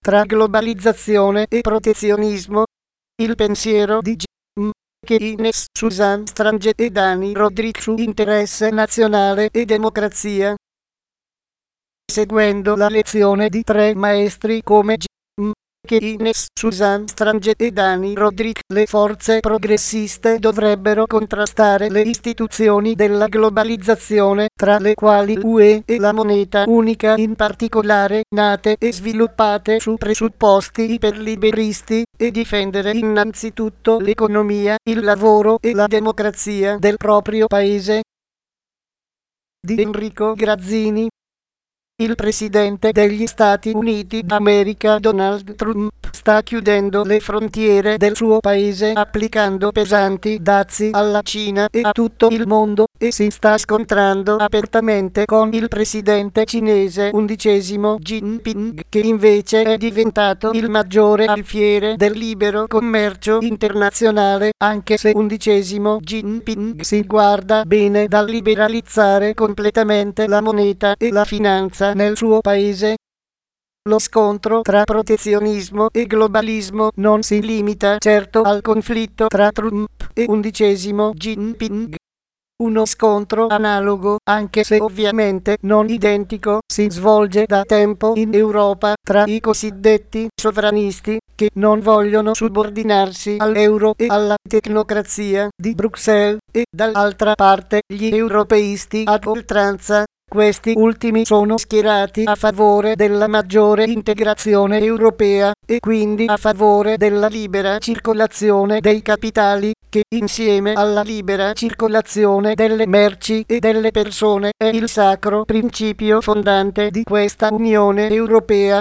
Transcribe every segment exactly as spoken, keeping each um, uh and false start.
tra globalizzazione e protezionismo. Il pensiero di G. Keynes, Susan Strange e Dani Rodrik su interesse nazionale e democrazia. Seguendo la lezione di tre maestri come G. Keynes, Susan Strange e Dani Rodrik, le forze progressiste dovrebbero contrastare le istituzioni della globalizzazione, tra le quali U E e la moneta unica in particolare, nate e sviluppate su presupposti iperliberisti, e difendere innanzitutto l'economia, il lavoro e la democrazia del proprio paese. Di Enrico Grazzini. Il presidente degli Stati Uniti d'America Donald Trump sta chiudendo le frontiere del suo paese applicando pesanti dazi alla Cina e a tutto il mondo, e si sta scontrando apertamente con il presidente cinese undicesimo Xi Jinping, che invece è diventato il maggiore alfiere del libero commercio internazionale, anche se undicesimo Xi Jinping si guarda bene dal liberalizzare completamente la moneta e la finanza nel suo paese. Lo scontro tra protezionismo e globalismo non si limita certo al conflitto tra Trump e undicesimo Xi Jinping. Uno scontro analogo, anche se ovviamente non identico, si svolge da tempo in Europa tra i cosiddetti sovranisti, che non vogliono subordinarsi all'euro e alla tecnocrazia di Bruxelles, e dall'altra parte gli europeisti ad oltranza. Questi ultimi sono schierati a favore della maggiore integrazione europea, e quindi a favore della libera circolazione dei capitali, che insieme alla libera circolazione delle merci e delle persone è il sacro principio fondante di questa Unione Europea.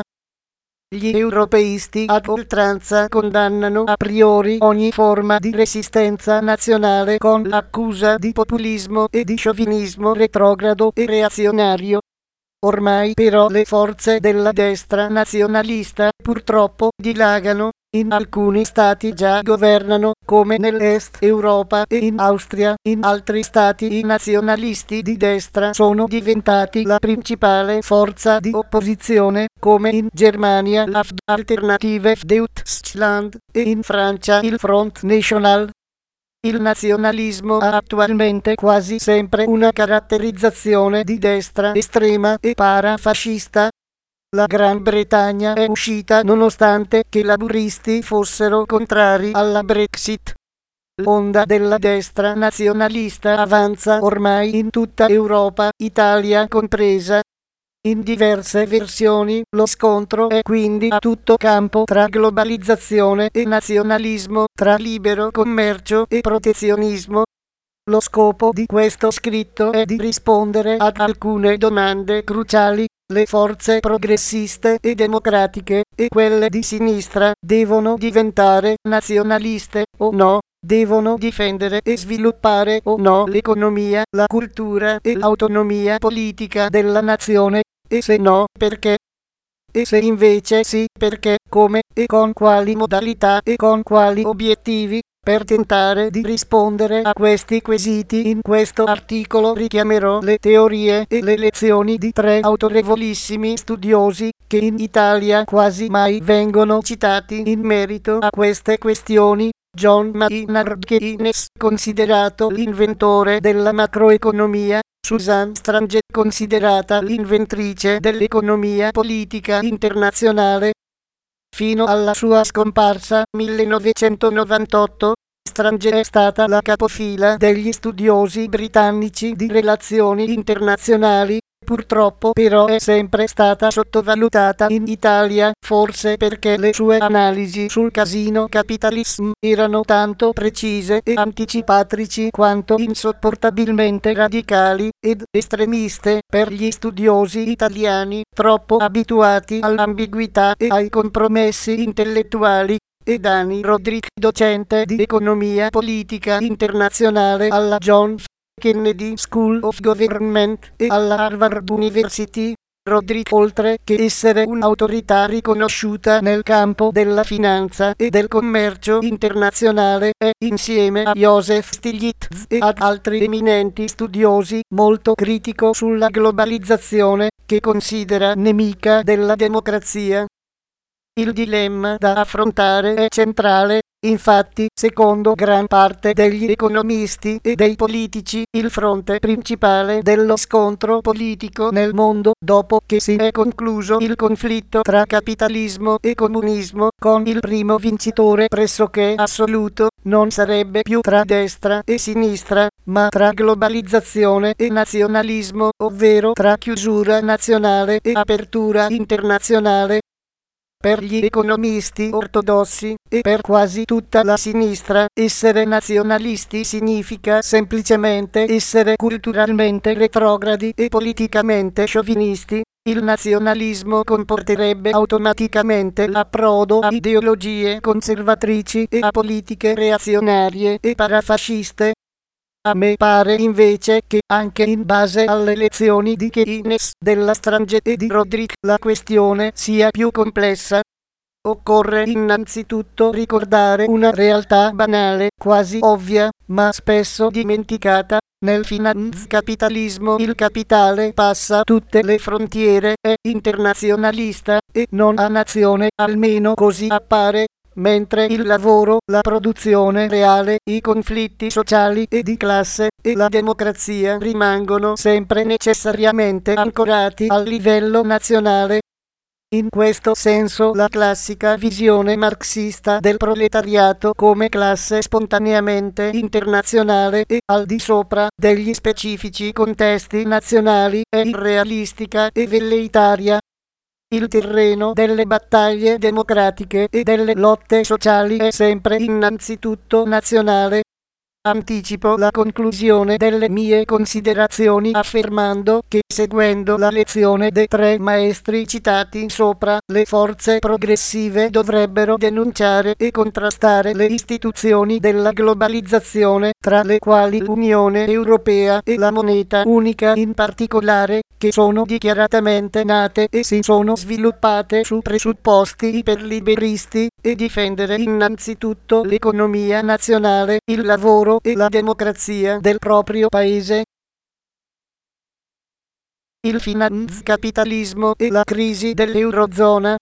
Gli europeisti ad oltranza condannano a priori ogni forma di resistenza nazionale con l'accusa di populismo e di sciovinismo retrogrado e reazionario. Ormai però le forze della destra nazionalista purtroppo dilagano. In alcuni stati già governano, come nell'Est Europa e in Austria. In altri stati i nazionalisti di destra sono diventati la principale forza di opposizione, come in Germania la Alternative Deutschland e in Francia il Front National. Il nazionalismo ha attualmente quasi sempre una caratterizzazione di destra estrema e parafascista. La Gran Bretagna è uscita nonostante che i laburisti fossero contrari alla Brexit. L'onda della destra nazionalista avanza ormai in tutta Europa, Italia compresa. In diverse versioni, lo scontro è quindi a tutto campo tra globalizzazione e nazionalismo, tra libero commercio e protezionismo. Lo scopo di questo scritto è di rispondere ad alcune domande cruciali. Le forze progressiste e democratiche, e quelle di sinistra, devono diventare nazionaliste o no? Devono difendere e sviluppare o no l'economia, la cultura e l'autonomia politica della nazione? E se no, perché? E se invece sì, perché, come, e con quali modalità e con quali obiettivi? Per tentare di rispondere a questi quesiti in questo articolo richiamerò le teorie e le lezioni di tre autorevolissimi studiosi, che in Italia quasi mai vengono citati in merito a queste questioni. John Maynard Keynes, considerato l'inventore della macroeconomia, Susan Strange, considerata l'inventrice dell'economia politica internazionale. Fino alla sua scomparsa, millenovecentonovantotto, Strange è stata la capofila degli studiosi britannici di relazioni internazionali. Purtroppo però è sempre stata sottovalutata in Italia, forse perché le sue analisi sul casino capitalismo erano tanto precise e anticipatrici quanto insopportabilmente radicali ed estremiste per gli studiosi italiani, troppo abituati all'ambiguità e ai compromessi intellettuali. E Dani Rodrik, docente di economia politica internazionale alla John F. Kennedy School of Government e alla Harvard University. Rodrik, oltre che essere un'autorità riconosciuta nel campo della finanza e del commercio internazionale, è, insieme a Joseph Stiglitz e ad altri eminenti studiosi, molto critico sulla globalizzazione, che considera nemica della democrazia. Il dilemma da affrontare è centrale. Infatti, secondo gran parte degli economisti e dei politici, il fronte principale dello scontro politico nel mondo, dopo che si è concluso il conflitto tra capitalismo e comunismo, con il primo vincitore pressoché assoluto, non sarebbe più tra destra e sinistra, ma tra globalizzazione e nazionalismo, ovvero tra chiusura nazionale e apertura internazionale. Per gli economisti ortodossi, e per quasi tutta la sinistra, essere nazionalisti significa semplicemente essere culturalmente retrogradi e politicamente sciovinisti. Il nazionalismo comporterebbe automaticamente l'approdo a ideologie conservatrici e a politiche reazionarie e parafasciste. A me pare invece che, anche in base alle lezioni di Keynes, della Strange e di Roderick, la questione sia più complessa. Occorre innanzitutto ricordare una realtà banale, quasi ovvia, ma spesso dimenticata. Nel finanziapitalismo il capitale passa tutte le frontiere, è internazionalista e non ha nazione, almeno così appare. Mentre il lavoro, la produzione reale, i conflitti sociali e di classe e la democrazia rimangono sempre necessariamente ancorati al livello nazionale. In questo senso la classica visione marxista del proletariato come classe spontaneamente internazionale e al di sopra degli specifici contesti nazionali è irrealistica e velleitaria. Il terreno delle battaglie democratiche e delle lotte sociali è sempre innanzitutto nazionale. Anticipo la conclusione delle mie considerazioni affermando che, seguendo la lezione dei tre maestri citati sopra, le forze progressive dovrebbero denunciare e contrastare le istituzioni della globalizzazione, tra le quali l'Unione Europea e la moneta unica in particolare, che sono dichiaratamente nate e si sono sviluppate su presupposti iperliberisti, e difendere innanzitutto l'economia nazionale, il lavoro e la democrazia del proprio paese. Il finanziapitalismo e la crisi dell'Eurozona.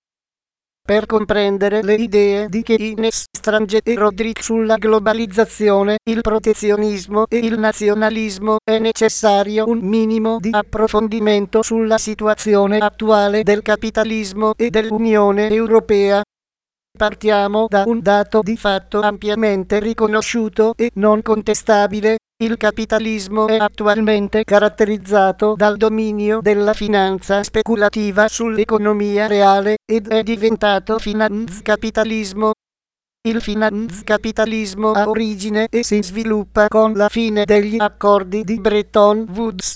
Per comprendere le idee di Keynes, Strange e Roderick sulla globalizzazione, il protezionismo e il nazionalismo, è necessario un minimo di approfondimento sulla situazione attuale del capitalismo e dell'Unione Europea. Partiamo da un dato di fatto ampiamente riconosciuto e non contestabile. Il capitalismo è attualmente caratterizzato dal dominio della finanza speculativa sull'economia reale ed è diventato finanziapitalismo. Il finanziapitalismo ha origine e si sviluppa con la fine degli accordi di Bretton Woods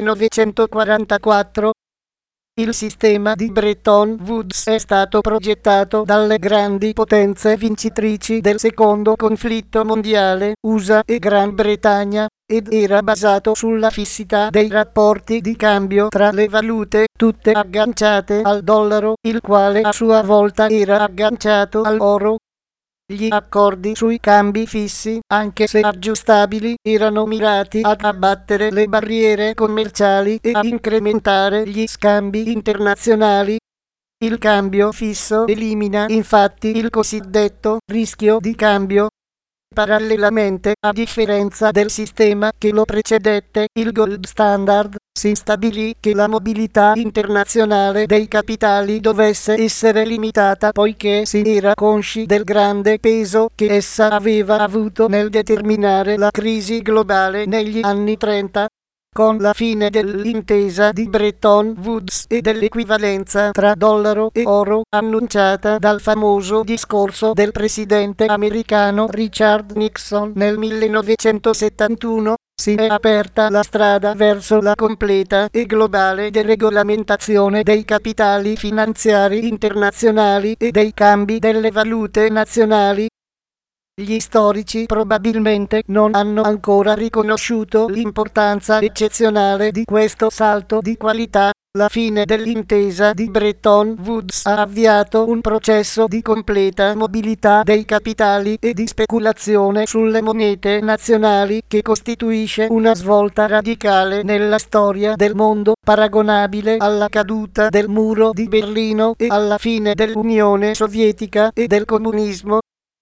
millenovecentoquarantaquattro. Il sistema di Bretton Woods è stato progettato dalle grandi potenze vincitrici del secondo conflitto mondiale, U S A e Gran Bretagna, ed era basato sulla fissità dei rapporti di cambio tra le valute, tutte agganciate al dollaro, il quale a sua volta era agganciato all'oro. Gli accordi sui cambi fissi, anche se aggiustabili, erano mirati ad abbattere le barriere commerciali e a incrementare gli scambi internazionali. Il cambio fisso elimina infatti il cosiddetto rischio di cambio. Parallelamente, a differenza del sistema che lo precedette, il gold standard, si stabilì che la mobilità internazionale dei capitali dovesse essere limitata poiché si era consci del grande peso che essa aveva avuto nel determinare la crisi globale negli anni trenta. Con la fine dell'intesa di Bretton Woods e dell'equivalenza tra dollaro e oro, annunciata dal famoso discorso del presidente americano Richard Nixon nel millenovecentosettantuno, si è aperta la strada verso la completa e globale deregolamentazione dei capitali finanziari internazionali e dei cambi delle valute nazionali. Gli storici probabilmente non hanno ancora riconosciuto l'importanza eccezionale di questo salto di qualità. La fine dell'intesa di Bretton Woods ha avviato un processo di completa mobilità dei capitali e di speculazione sulle monete nazionali che costituisce una svolta radicale nella storia del mondo, paragonabile alla caduta del muro di Berlino e alla fine dell'Unione Sovietica e del comunismo.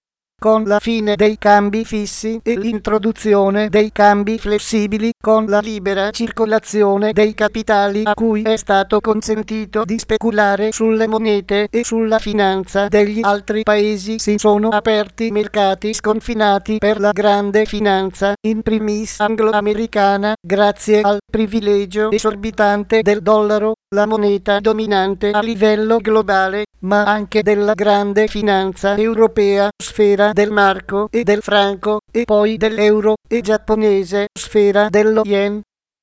Con la fine dei cambi fissi e l'introduzione dei cambi flessibili, con la libera circolazione dei capitali a cui è stato consentito di speculare sulle monete e sulla finanza degli altri paesi, si sono aperti mercati sconfinati per la grande finanza, in primis anglo-americana, grazie al privilegio esorbitante del dollaro, la moneta dominante a livello globale, ma anche della grande finanza europea, sfera del marco e del franco, e poi dell'euro, e giapponese, sfera dello yen.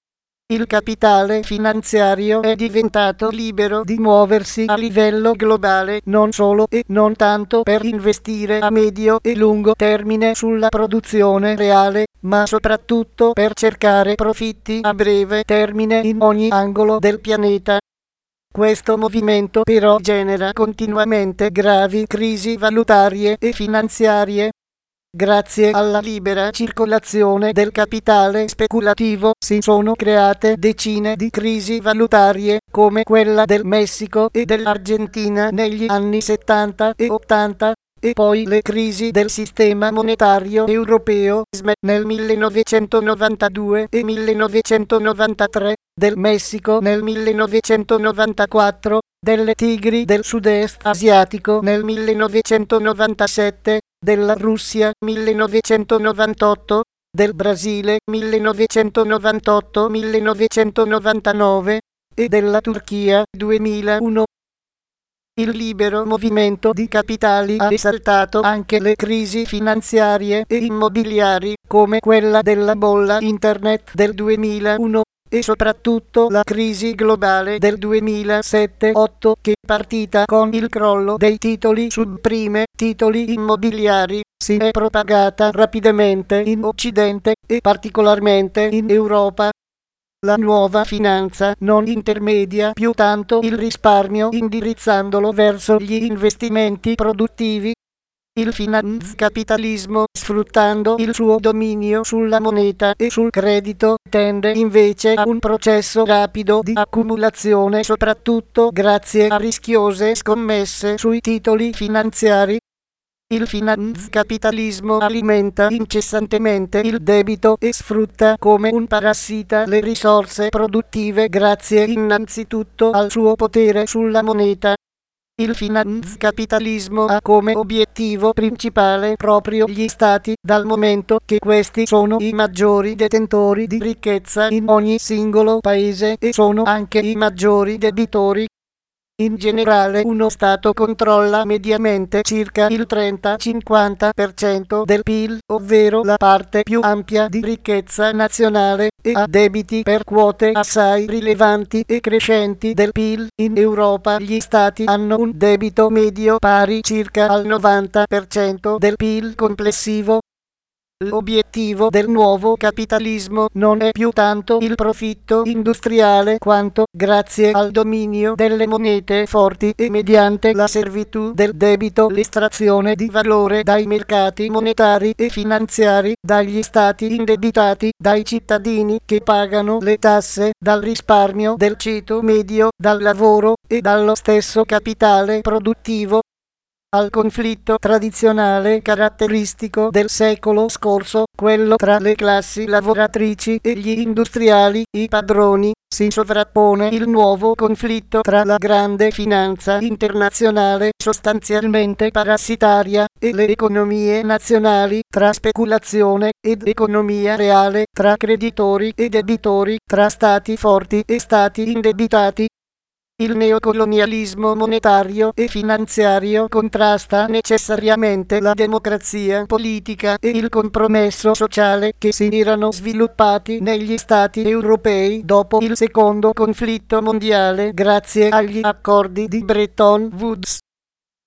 Il capitale finanziario è diventato libero di muoversi a livello globale non solo e non tanto per investire a medio e lungo termine sulla produzione reale, ma soprattutto per cercare profitti a breve termine in ogni angolo del pianeta. Questo movimento però genera continuamente gravi crisi valutarie e finanziarie. Grazie alla libera circolazione del capitale speculativo si sono create decine di crisi valutarie, come quella del Messico e dell'Argentina negli anni settanta e ottanta, e poi le crisi del sistema monetario europeo nel millenovecentonovantadue e millenovecentonovantatré, del Messico nel millenovecentonovantaquattro, delle tigri del sud-est asiatico nel millenovecentonovantasette, della Russia millenovecentonovantotto, del Brasile millenovecentonovantotto millenovecentonovantanove e della Turchia duemilauno. Il libero movimento di capitali ha esaltato anche le crisi finanziarie e immobiliari, come quella della bolla internet del duemilauno, e soprattutto la crisi globale del duemilasette otto, che, partita con il crollo dei titoli subprime, titoli immobiliari, si è propagata rapidamente in Occidente e particolarmente in Europa. La nuova finanza non intermedia più tanto il risparmio indirizzandolo verso gli investimenti produttivi. Il finanzcapitalismo, sfruttando il suo dominio sulla moneta e sul credito, tende invece a un processo rapido di accumulazione, soprattutto grazie a rischiose scommesse sui titoli finanziari. Il finanzcapitalismo alimenta incessantemente il debito e sfrutta come un parassita le risorse produttive grazie innanzitutto al suo potere sulla moneta. Il finanzcapitalismo ha come obiettivo principale proprio gli stati, dal momento che questi sono i maggiori detentori di ricchezza in ogni singolo paese e sono anche i maggiori debitori. In generale uno Stato controlla mediamente circa il trenta-cinquanta per cento del P I L, ovvero la parte più ampia di ricchezza nazionale, e ha debiti per quote assai rilevanti e crescenti del P I L. In Europa gli Stati hanno un debito medio pari circa al novanta per cento del P I L complessivo. L'obiettivo del nuovo capitalismo non è più tanto il profitto industriale quanto, grazie al dominio delle monete forti e mediante la servitù del debito, l'estrazione di valore dai mercati monetari e finanziari, dagli stati indebitati, dai cittadini che pagano le tasse, dal risparmio del ceto medio, dal lavoro e dallo stesso capitale produttivo. Al conflitto tradizionale caratteristico del secolo scorso, quello tra le classi lavoratrici e gli industriali, i padroni, si sovrappone il nuovo conflitto tra la grande finanza internazionale, sostanzialmente parassitaria, e le economie nazionali, tra speculazione ed economia reale, tra creditori e debitori, tra stati forti e stati indebitati. Il neocolonialismo monetario e finanziario contrasta necessariamente la democrazia politica e il compromesso sociale che si erano sviluppati negli Stati europei dopo il secondo conflitto mondiale grazie agli accordi di Bretton Woods.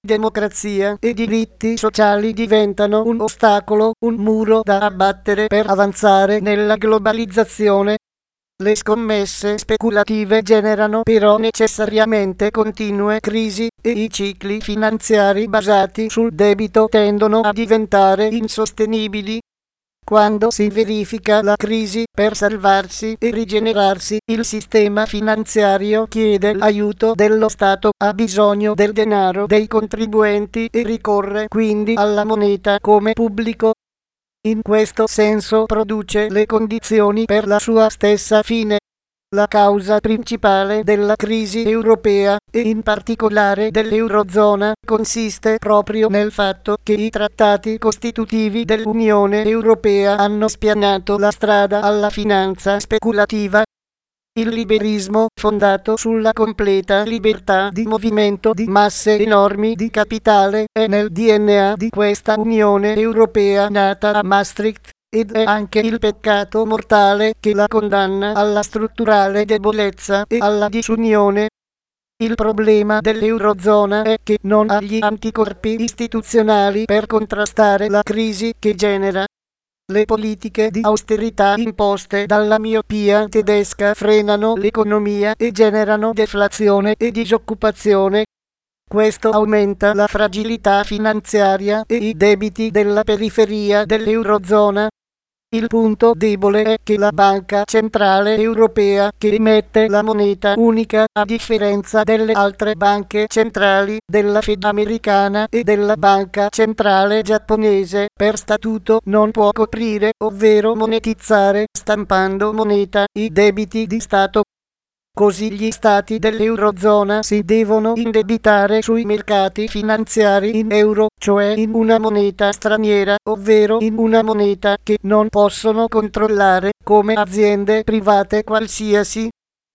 democrazia e diritti sociali diventano un ostacolo, un muro da abbattere per avanzare nella globalizzazione. Le scommesse speculative generano però necessariamente continue crisi e i cicli finanziari basati sul debito tendono a diventare insostenibili. Quando si verifica la crisi, per salvarsi e rigenerarsi, il sistema finanziario chiede l'aiuto dello Stato, ha bisogno del denaro dei contribuenti e ricorre quindi alla moneta come pubblico. In questo senso produce le condizioni per la sua stessa fine. La causa principale della crisi europea, e in particolare dell'Eurozona, consiste proprio nel fatto che i trattati costitutivi dell'Unione Europea hanno spianato la strada alla finanza speculativa. Il liberismo, fondato sulla completa libertà di movimento di masse enormi di capitale, è nel D N A di questa Unione Europea nata a Maastricht. Ed è anche il peccato mortale che la condanna alla strutturale debolezza e alla disunione. Il problema dell'Eurozona è che non ha gli anticorpi istituzionali per contrastare la crisi che genera. Le politiche di austerità imposte dalla miopia tedesca frenano l'economia e generano deflazione e disoccupazione. Questo aumenta la fragilità finanziaria e i debiti della periferia dell'Eurozona. Il punto debole è che la Banca Centrale Europea, che emette la moneta unica, a differenza delle altre banche centrali, della Fed americana e della Banca Centrale giapponese, per statuto non può coprire, ovvero monetizzare, stampando moneta, i debiti di Stato. Così gli stati dell'Eurozona si devono indebitare sui mercati finanziari in euro, cioè in una moneta straniera, ovvero in una moneta che non possono controllare, come aziende private qualsiasi,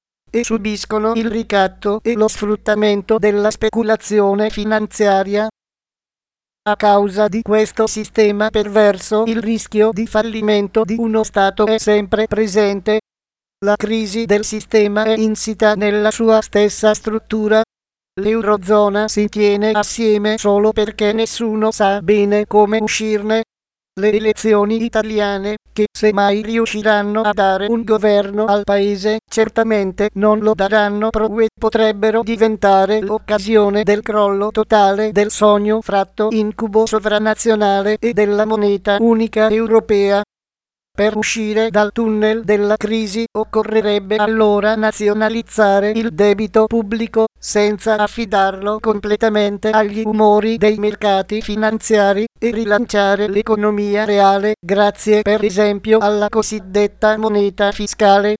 e subiscono il ricatto e lo sfruttamento della speculazione finanziaria. A causa di questo sistema perverso, il rischio di fallimento di uno Stato è sempre presente. La crisi del sistema è insita nella sua stessa struttura. L'Eurozona si tiene assieme solo perché nessuno sa bene come uscirne. Le elezioni italiane, che se mai riusciranno a dare un governo al paese, certamente non lo daranno pro U E, potrebbero diventare l'occasione del crollo totale del sogno fratto incubo sovranazionale e della moneta unica europea. Per uscire dal tunnel della crisi occorrerebbe allora nazionalizzare il debito pubblico, senza affidarlo completamente agli umori dei mercati finanziari, e rilanciare l'economia reale, grazie per esempio alla cosiddetta moneta fiscale.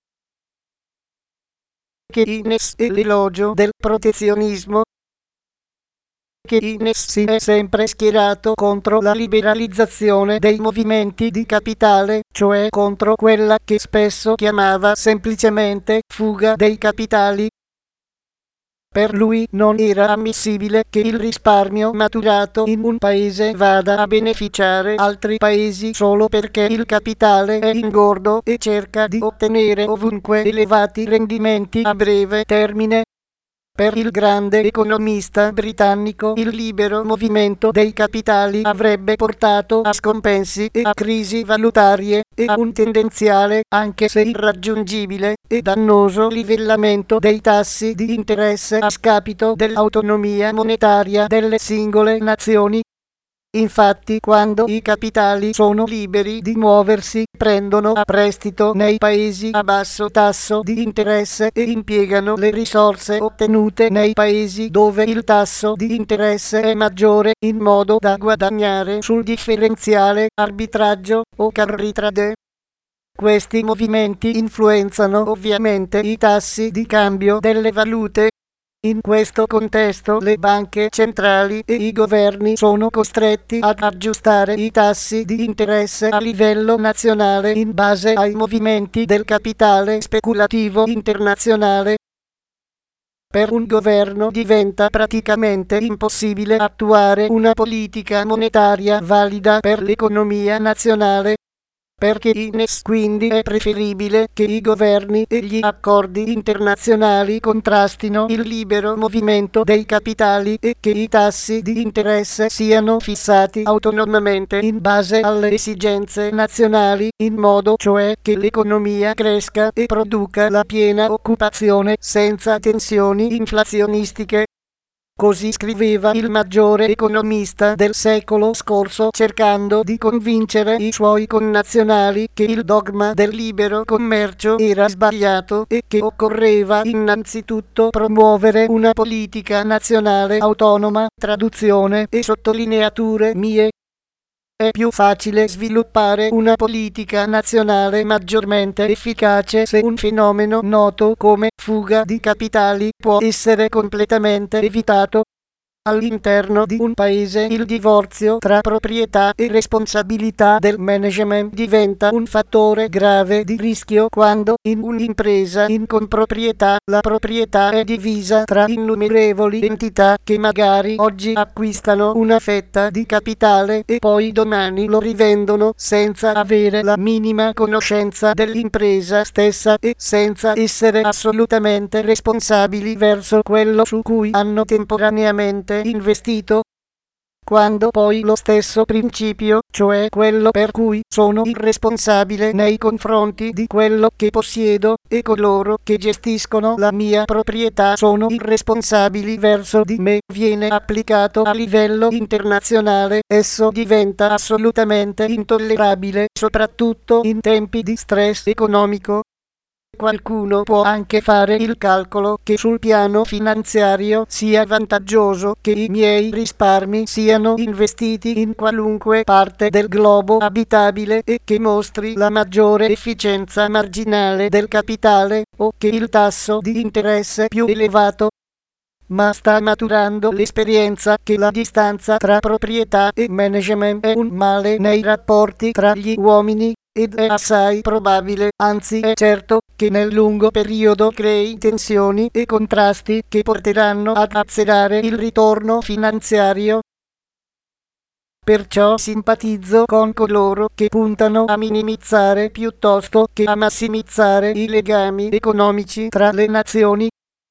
Keynes è l'elogio del protezionismo. Keynes si è sempre schierato contro la liberalizzazione dei movimenti di capitale, cioè contro quella che spesso chiamava semplicemente fuga dei capitali. Per lui non era ammissibile che il risparmio maturato in un paese vada a beneficiare altri paesi solo perché il capitale è ingordo e cerca di ottenere ovunque elevati rendimenti a breve termine. Per il grande economista britannico il libero movimento dei capitali avrebbe portato a scompensi e a crisi valutarie e a un tendenziale, anche se irraggiungibile, e dannoso livellamento dei tassi di interesse a scapito dell'autonomia monetaria delle singole nazioni. Infatti, quando i capitali sono liberi di muoversi, prendono a prestito nei paesi a basso tasso di interesse e impiegano le risorse ottenute nei paesi dove il tasso di interesse è maggiore, in modo da guadagnare sul differenziale, arbitraggio o carry trade. Questi movimenti influenzano ovviamente i tassi di cambio delle valute. In questo contesto le banche centrali e i governi sono costretti ad aggiustare i tassi di interesse a livello nazionale in base ai movimenti del capitale speculativo internazionale. Per un governo diventa praticamente impossibile attuare una politica monetaria valida per l'economia nazionale. Perché Ines quindi è preferibile che i governi e gli accordi internazionali contrastino il libero movimento dei capitali e che i tassi di interesse siano fissati autonomamente in base alle esigenze nazionali, in modo cioè che l'economia cresca e produca la piena occupazione senza tensioni inflazionistiche. Così scriveva il maggiore economista del secolo scorso, cercando di convincere i suoi connazionali che il dogma del libero commercio era sbagliato e che occorreva innanzitutto promuovere una politica nazionale autonoma. Traduzione e sottolineature mie. È più facile sviluppare una politica nazionale maggiormente efficace se un fenomeno noto come fuga di capitali può essere completamente evitato. All'interno di un paese il divorzio tra proprietà e responsabilità del management diventa un fattore grave di rischio quando in un'impresa in comproprietà la proprietà è divisa tra innumerevoli entità che magari oggi acquistano una fetta di capitale e poi domani lo rivendono senza avere la minima conoscenza dell'impresa stessa e senza essere assolutamente responsabili verso quello su cui hanno temporaneamente investito. Quando poi lo stesso principio, cioè quello per cui sono irresponsabile nei confronti di quello che possiedo e coloro che gestiscono la mia proprietà sono irresponsabili verso di me, viene applicato a livello internazionale, esso diventa assolutamente intollerabile, soprattutto in tempi di stress economico. Qualcuno può anche fare il calcolo che sul piano finanziario sia vantaggioso che i miei risparmi siano investiti in qualunque parte del globo abitabile e che mostri la maggiore efficienza marginale del capitale, o che il tasso di interesse più elevato. Ma sta maturando l'esperienza che la distanza tra proprietà e management è un male nei rapporti tra gli uomini, ed è assai probabile, anzi è certo, che nel lungo periodo crei tensioni e contrasti che porteranno ad azzerare il ritorno finanziario. Perciò simpatizzo con coloro che puntano a minimizzare piuttosto che a massimizzare i legami economici tra le nazioni.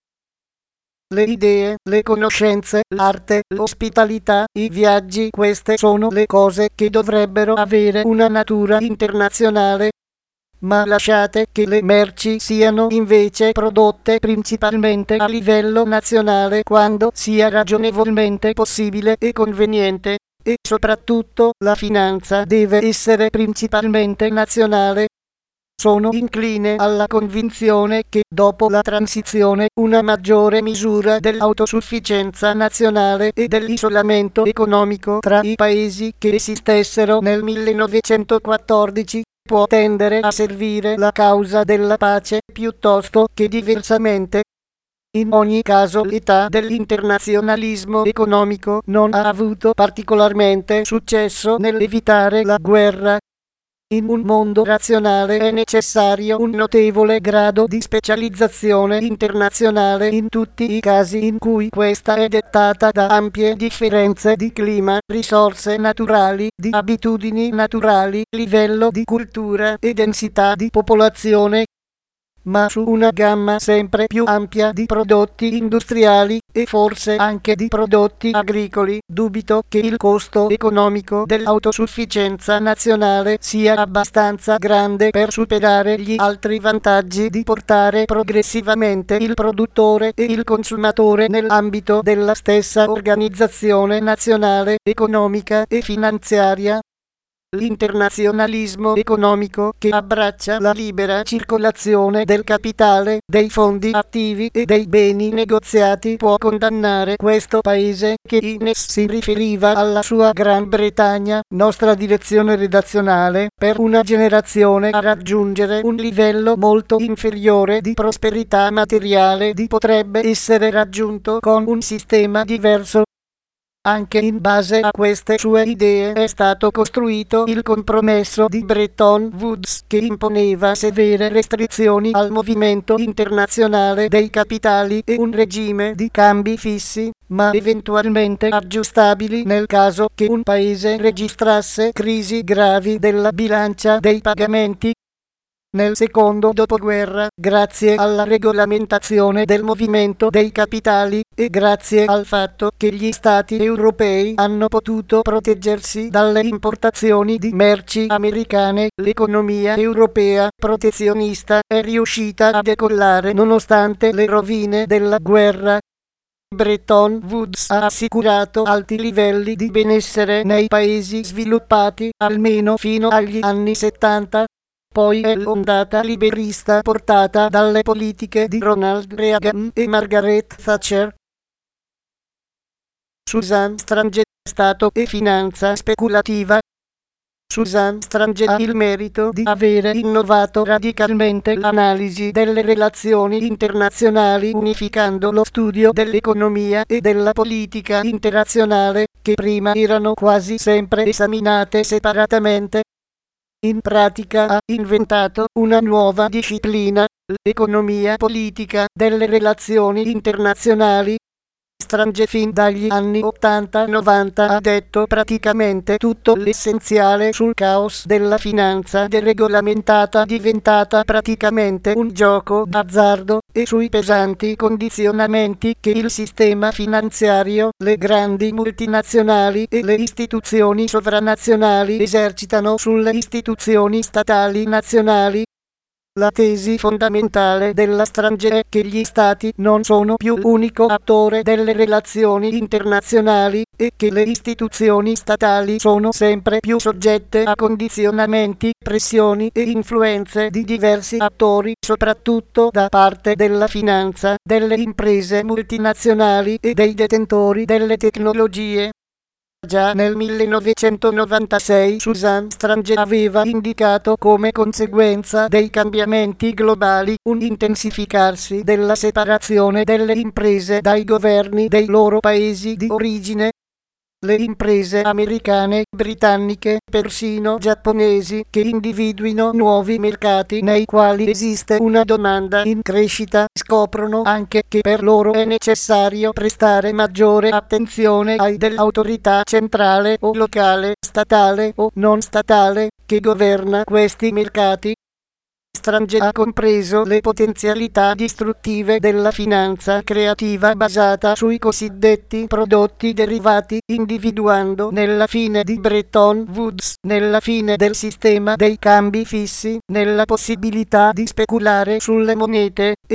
Le idee, le conoscenze, l'arte, l'ospitalità, i viaggi, queste sono le cose che dovrebbero avere una natura internazionale. Ma lasciate che le merci siano invece prodotte principalmente a livello nazionale quando sia ragionevolmente possibile e conveniente, e soprattutto la finanza deve essere principalmente nazionale. Sono incline alla convinzione che dopo la transizione una maggiore misura dell'autosufficienza nazionale e dell'isolamento economico tra i paesi che esistessero nel millenovecentoquattordici può tendere a servire la causa della pace piuttosto che diversamente. In ogni caso l'età dell'internazionalismo economico non ha avuto particolarmente successo nell'evitare la guerra. In un mondo razionale è necessario un notevole grado di specializzazione internazionale in tutti i casi in cui questa è dettata da ampie differenze di clima, risorse naturali, di abitudini naturali, livello di cultura e densità di popolazione. Ma su una gamma sempre più ampia di prodotti industriali e forse anche di prodotti agricoli, dubito che il costo economico dell'autosufficienza nazionale sia abbastanza grande per superare gli altri vantaggi di portare progressivamente il produttore e il consumatore nell'ambito della stessa organizzazione nazionale, economica e finanziaria. L'internazionalismo economico che abbraccia la libera circolazione del capitale, dei fondi attivi e dei beni negoziati può condannare questo paese, che Ines si riferiva alla sua Gran Bretagna, nostra direzione redazionale, per una generazione a raggiungere un livello molto inferiore di prosperità materiale di potrebbe essere raggiunto con un sistema diverso. Anche in base a queste sue idee è stato costruito il compromesso di Bretton Woods, che imponeva severe restrizioni al movimento internazionale dei capitali e un regime di cambi fissi, ma eventualmente aggiustabili nel caso che un paese registrasse crisi gravi della bilancia dei pagamenti. Nel secondo dopoguerra, grazie alla regolamentazione del movimento dei capitali e grazie al fatto che gli Stati europei hanno potuto proteggersi dalle importazioni di merci americane, l'economia europea protezionista è riuscita a decollare nonostante le rovine della guerra. Bretton Woods ha assicurato alti livelli di benessere nei paesi sviluppati, almeno fino agli anni settanta. Poi è l'ondata liberista portata dalle politiche di Ronald Reagan e Margaret Thatcher. Susan Strange, Stato e finanza speculativa. Susan Strange ha il merito di avere innovato radicalmente l'analisi delle relazioni internazionali, unificando lo studio dell'economia e della politica internazionale, che prima erano quasi sempre esaminate separatamente. In pratica ha inventato una nuova disciplina, l'economia politica delle relazioni internazionali. Strange fin dagli anni ottanta novanta ha detto praticamente tutto l'essenziale sul caos della finanza deregolamentata, diventata praticamente un gioco d'azzardo, e sui pesanti condizionamenti che il sistema finanziario, le grandi multinazionali e le istituzioni sovranazionali esercitano sulle istituzioni statali nazionali. La tesi fondamentale della Strange è che gli Stati non sono più l'unico attore delle relazioni internazionali e che le istituzioni statali sono sempre più soggette a condizionamenti, pressioni e influenze di diversi attori, soprattutto da parte della finanza, delle imprese multinazionali e dei detentori delle tecnologie. Già nel millenovecentonovantasei Susan Strange aveva indicato come conseguenza dei cambiamenti globali un intensificarsi della separazione delle imprese dai governi dei loro paesi di origine. Le imprese americane, britanniche, persino giapponesi, che individuino nuovi mercati nei quali esiste una domanda in crescita, scoprono anche che per loro è necessario prestare maggiore attenzione ai dell'autorità centrale o locale, statale o non statale, che governa questi mercati. Strange ha compreso le potenzialità distruttive della finanza creativa basata sui cosiddetti prodotti derivati, individuando nella fine di Bretton Woods, nella fine del sistema dei cambi fissi, nella possibilità di speculare sulle monete e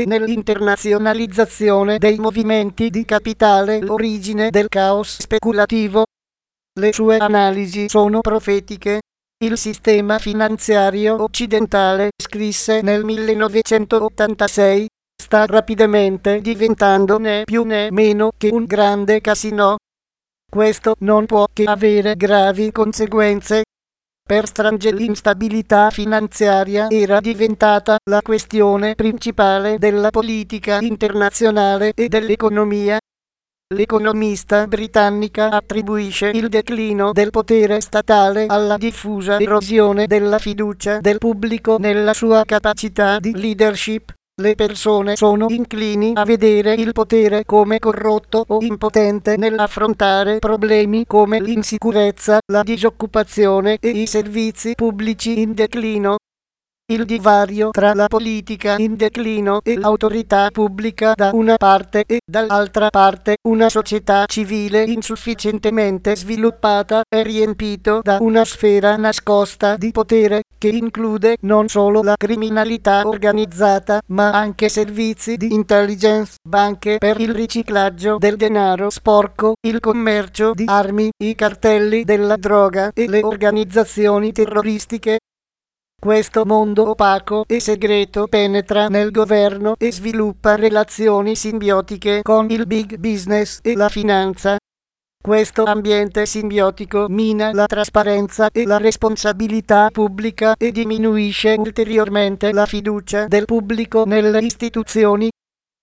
nell'internazionalizzazione dei movimenti di capitale l'origine del caos speculativo. Le sue analisi sono profetiche. Il sistema finanziario occidentale, scrisse nel millenovecentottantasei, sta rapidamente diventando né più né meno che un grande casinò. Questo non può che avere gravi conseguenze. Per Strange l'instabilità finanziaria era diventata la questione principale della politica internazionale e dell'economia. L'economista britannica attribuisce il declino del potere statale alla diffusa erosione della fiducia del pubblico nella sua capacità di leadership. Le persone sono inclini a vedere il potere come corrotto o impotente nell'affrontare problemi come l'insicurezza, la disoccupazione e i servizi pubblici in declino. Il divario tra la politica in declino e l'autorità pubblica da una parte e dall'altra parte una società civile insufficientemente sviluppata è riempito da una sfera nascosta di potere che include non solo la criminalità organizzata ma anche servizi di intelligence, banche per il riciclaggio del denaro sporco, il commercio di armi, i cartelli della droga e le organizzazioni terroristiche. Questo mondo opaco e segreto penetra nel governo e sviluppa relazioni simbiotiche con il big business e la finanza. Questo ambiente simbiotico mina la trasparenza e la responsabilità pubblica e diminuisce ulteriormente la fiducia del pubblico nelle istituzioni.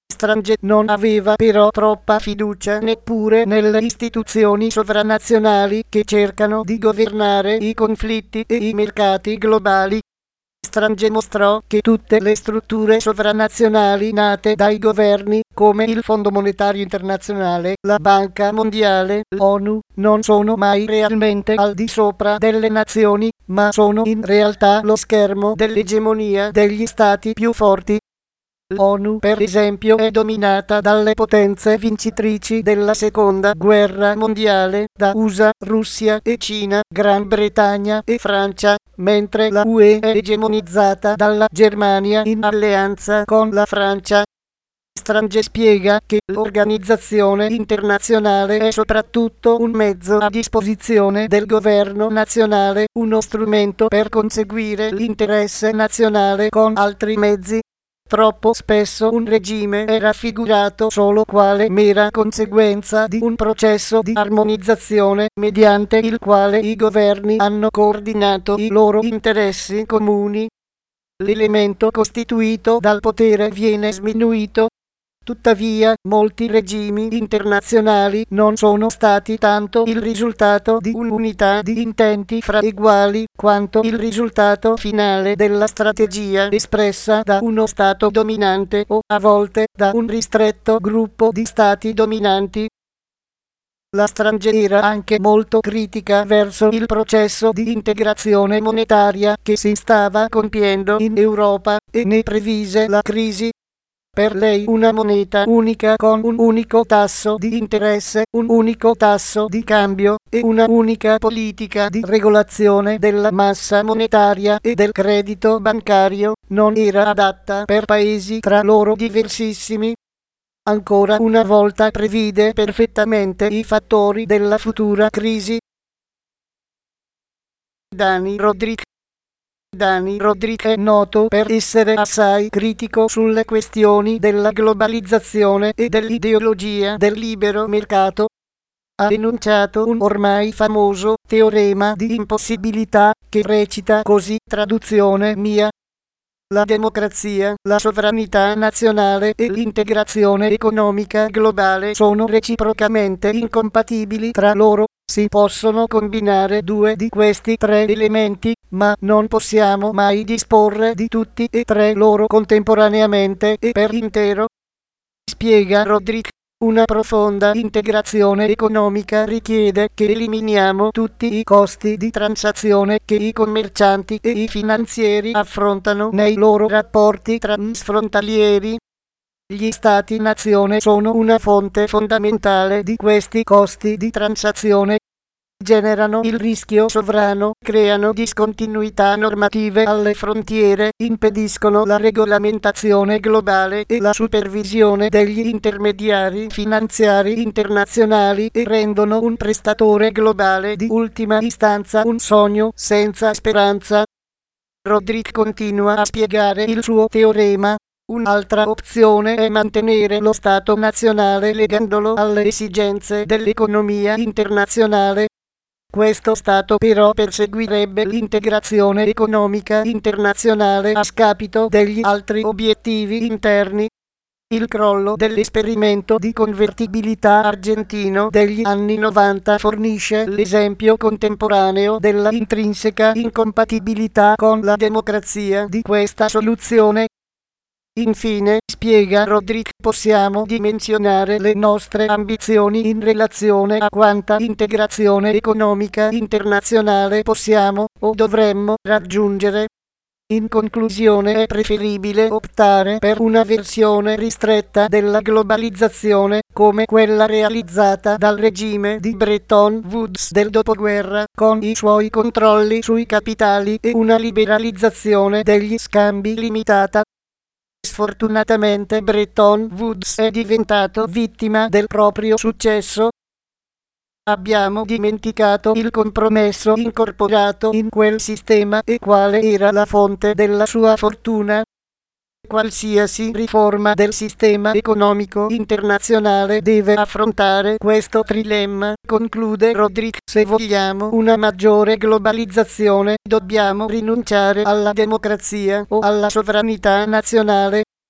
Strange non aveva però troppa fiducia neppure nelle istituzioni sovranazionali che cercano di governare i conflitti e i mercati globali. Strange mostrò che tutte le strutture sovranazionali nate dai governi, come il Fondo Monetario Internazionale, la Banca Mondiale, l'ONU, non sono mai realmente al di sopra delle nazioni, ma sono in realtà lo schermo dell'egemonia degli stati più forti. L'ONU, per esempio, è dominata dalle potenze vincitrici della seconda guerra mondiale, da U S A, Russia e Cina, Gran Bretagna e Francia, mentre la U E è egemonizzata dalla Germania in alleanza con la Francia. Strange spiega che l'organizzazione internazionale è soprattutto un mezzo a disposizione del governo nazionale, uno strumento per conseguire l'interesse nazionale con altri mezzi. Troppo spesso un regime è raffigurato solo quale mera conseguenza di un processo di armonizzazione mediante il quale i governi hanno coordinato i loro interessi comuni. L'elemento costituito dal potere viene sminuito. Tuttavia, molti regimi internazionali non sono stati tanto il risultato di un'unità di intenti fra eguali, quanto il risultato finale della strategia espressa da uno Stato dominante o, a volte, da un ristretto gruppo di Stati dominanti. La Strange era anche molto critica verso il processo di integrazione monetaria che si stava compiendo in Europa e ne previse la crisi. Per lei una moneta unica con un unico tasso di interesse, un unico tasso di cambio e una unica politica di regolazione della massa monetaria e del credito bancario non era adatta per paesi tra loro diversissimi. Ancora una volta previde perfettamente i fattori della futura crisi. Dani Rodrik Dani Rodrik è noto per essere assai critico sulle questioni della globalizzazione e dell'ideologia del libero mercato. Ha enunciato un ormai famoso teorema di impossibilità che recita così, traduzione mia: la democrazia, la sovranità nazionale e l'integrazione economica globale sono reciprocamente incompatibili tra loro. Si possono combinare due di questi tre elementi, ma non possiamo mai disporre di tutti e tre loro contemporaneamente e per intero. Spiega Rodrik. Una profonda integrazione economica richiede che eliminiamo tutti i costi di transazione che i commercianti e i finanzieri affrontano nei loro rapporti transfrontalieri. Gli Stati-nazione sono una fonte fondamentale di questi costi di transazione. Generano il rischio sovrano, creano discontinuità normative alle frontiere, impediscono la regolamentazione globale e la supervisione degli intermediari finanziari internazionali e rendono un prestatore globale di ultima istanza un sogno senza speranza. Rodrik continua a spiegare il suo teorema. Un'altra opzione è mantenere lo Stato nazionale legandolo alle esigenze dell'economia internazionale. Questo Stato però perseguirebbe l'integrazione economica internazionale a scapito degli altri obiettivi interni. Il crollo dell'esperimento di convertibilità argentino degli anni novanta fornisce l'esempio contemporaneo della intrinseca incompatibilità con la democrazia di questa soluzione. Infine, spiega Rodrik, possiamo dimensionare le nostre ambizioni in relazione a quanta integrazione economica internazionale possiamo o dovremmo raggiungere. In conclusione, è preferibile optare per una versione ristretta della globalizzazione, come quella realizzata dal regime di Bretton Woods del dopoguerra, con i suoi controlli sui capitali e una liberalizzazione degli scambi limitata. Sfortunatamente Bretton Woods è diventato vittima del proprio successo. Abbiamo dimenticato il compromesso incorporato in quel sistema e quale era la fonte della sua fortuna. Qualsiasi riforma del sistema economico internazionale deve affrontare questo trilemma, conclude Rodrik. Se vogliamo una maggiore globalizzazione, dobbiamo rinunciare alla democrazia o alla sovranità nazionale.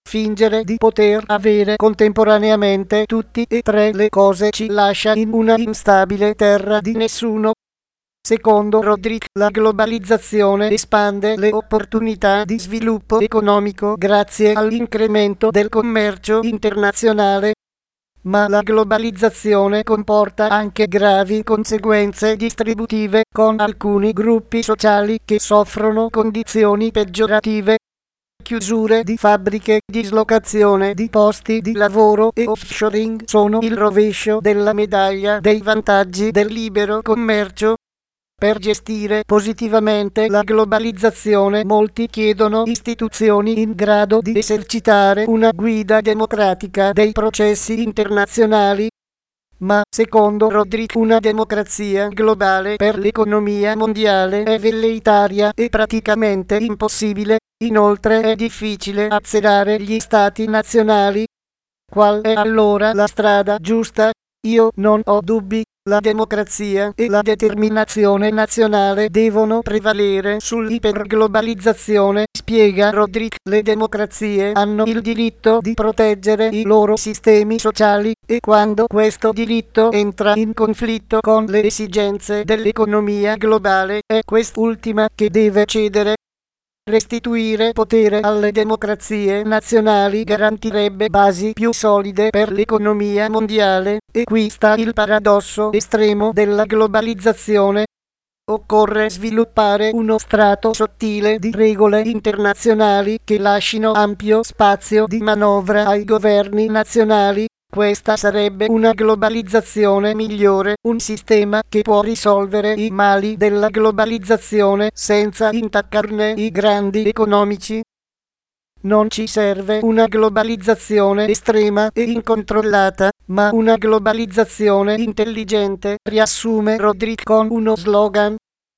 Fingere di poter avere contemporaneamente tutti e tre le cose ci lascia in una instabile terra di nessuno. Secondo Rodrik, la globalizzazione espande le opportunità di sviluppo economico grazie all'incremento del commercio internazionale. Ma la globalizzazione comporta anche gravi conseguenze distributive, con alcuni gruppi sociali che soffrono condizioni peggiorative. Chiusure di fabbriche, dislocazione di posti di lavoro e offshoring sono il rovescio della medaglia dei vantaggi del libero commercio. Per gestire positivamente la globalizzazione molti chiedono istituzioni in grado di esercitare una guida democratica dei processi internazionali. Ma, secondo Rodrik, una democrazia globale per l'economia mondiale è velleitaria e praticamente impossibile. Inoltre è difficile azzerare gli stati nazionali. Qual è allora la strada giusta? Io non ho dubbi. La democrazia e la determinazione nazionale devono prevalere sull'iperglobalizzazione, spiega Rodrik. Le democrazie hanno il diritto di proteggere i loro sistemi sociali e quando questo diritto entra in conflitto con le esigenze dell'economia globale è quest'ultima che deve cedere. Restituire potere alle democrazie nazionali garantirebbe basi più solide per l'economia mondiale, e qui sta il paradosso estremo della globalizzazione. Occorre sviluppare uno strato sottile di regole internazionali che lasciano ampio spazio di manovra ai governi nazionali. Questa sarebbe una globalizzazione migliore, un sistema che può risolvere i mali della globalizzazione senza intaccarne i grandi economici. Non ci serve una globalizzazione estrema e incontrollata, ma una globalizzazione intelligente, riassume Rodrik con uno slogan.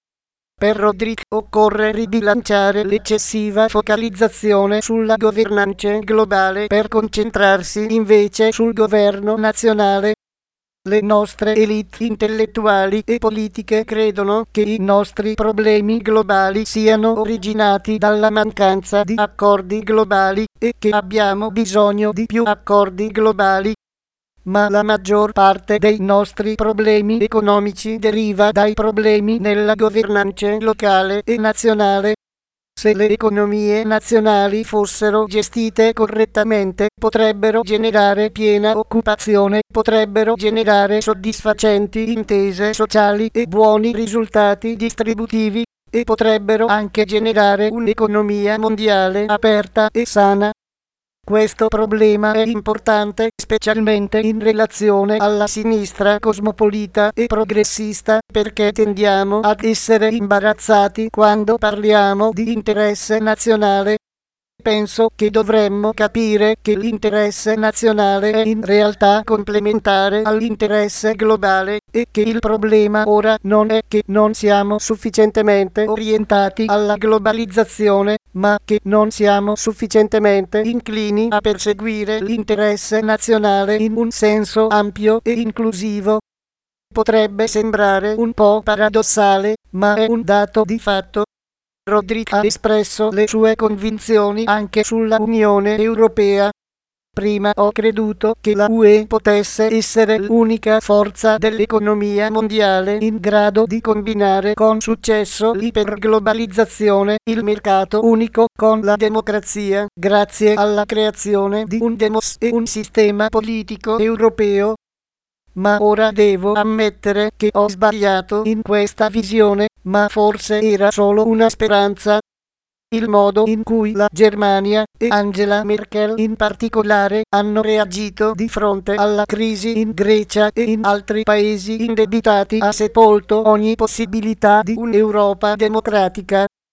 Per Rodrik occorre ribilanciare l'eccessiva focalizzazione sulla governance globale per concentrarsi invece sul governo nazionale. Le nostre elite intellettuali e politiche credono che i nostri problemi globali siano originati dalla mancanza di accordi globali e che abbiamo bisogno di più accordi globali. Ma la maggior parte dei nostri problemi economici deriva dai problemi nella governance locale e nazionale. Se le economie nazionali fossero gestite correttamente, potrebbero generare piena occupazione, potrebbero generare soddisfacenti intese sociali e buoni risultati distributivi, e potrebbero anche generare un'economia mondiale aperta e sana. Questo problema è importante specialmente in relazione alla sinistra cosmopolita e progressista, perché tendiamo ad essere imbarazzati quando parliamo di interesse nazionale. Penso che dovremmo capire che l'interesse nazionale è in realtà complementare all'interesse globale e che il problema ora non è che non siamo sufficientemente orientati alla globalizzazione, ma che non siamo sufficientemente inclini a perseguire l'interesse nazionale in un senso ampio e inclusivo. Potrebbe sembrare un po' paradossale, ma è un dato di fatto. Rodrik ha espresso le sue convinzioni anche sulla Unione Europea. Prima ho creduto che la U E potesse essere l'unica forza dell'economia mondiale in grado di combinare con successo l'iperglobalizzazione, il mercato unico con la democrazia, grazie alla creazione di un demos e un sistema politico europeo. Ma ora devo ammettere che ho sbagliato in questa visione, ma forse era solo una speranza. Il modo in cui la Germania e Angela Merkel in particolare hanno reagito di fronte alla crisi in Grecia e in altri paesi indebitati ha sepolto ogni possibilità di un'Europa democratica.